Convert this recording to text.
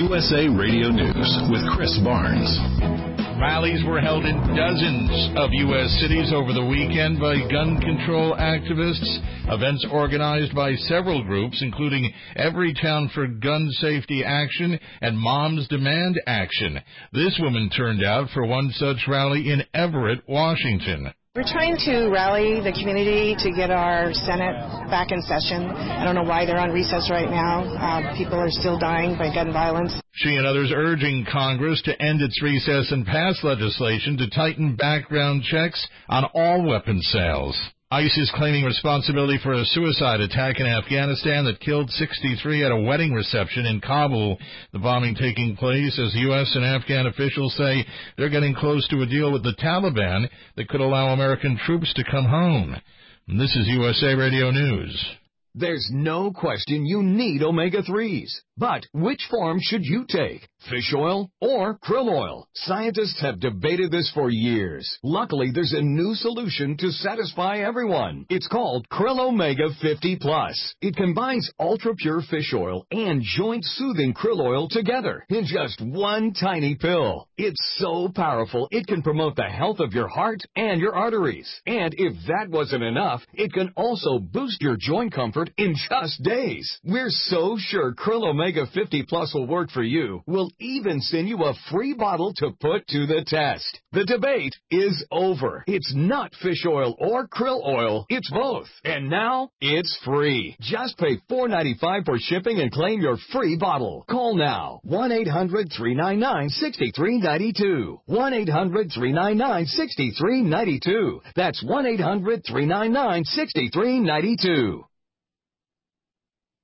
USA Radio News with Chris Barnes. Rallies were held in dozens of U.S. cities over the weekend by gun control activists. Events organized by several groups, including Everytown for Gun Safety Action and Moms Demand Action. This woman turned out for one such rally in Everett, Washington. We're trying to rally the community to get our Senate back in session. I don't know why they're on recess right now. People are still dying by gun violence. She and others urging Congress to end its recess and pass legislation to tighten background checks on all weapon sales. ICE is claiming responsibility for a suicide attack in Afghanistan that killed 63 at a wedding reception in Kabul. The bombing taking place as U.S. and Afghan officials say they're getting close to a deal with the Taliban that could allow American troops to come home. And this is USA Radio News. There's no question you need omega-3s. But which form should you take? Fish oil or krill oil? Scientists have debated this for years. Luckily, there's a new solution to satisfy everyone. It's called Krill Omega 50 Plus. It combines ultra-pure fish oil and joint-soothing krill oil together in just one tiny pill. It's so powerful, it can promote the health of your heart and your arteries. And if that wasn't enough, it can also boost your joint comfort in just days. We're so sure Krill Omega 50 Plus will work for you. We'll even send you a free bottle to put to the test. The debate is over. It's not fish oil or krill oil. It's both. And now it's free. Just pay $4.95 for shipping and claim your free bottle. Call now. 1-800-399-6392. 1-800-399-6392. That's 1-800-399-6392.